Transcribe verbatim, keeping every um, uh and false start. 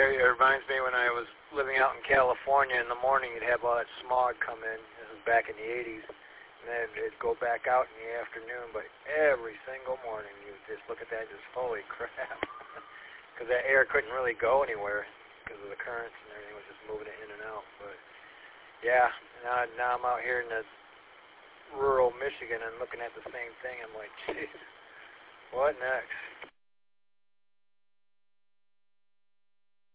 it reminds me when I was living out in California. In the morning, you'd have all that smog come in. This was back in the eighties. And then it'd go back out in the afternoon. But every single morning, you would just look at that and just, holy crap. Because that air couldn't really go anywhere because of the currents and everything was just moving it in and out. But, yeah, now, now I'm out here in the rural Michigan and looking at the same thing. I'm like, jeez, what next?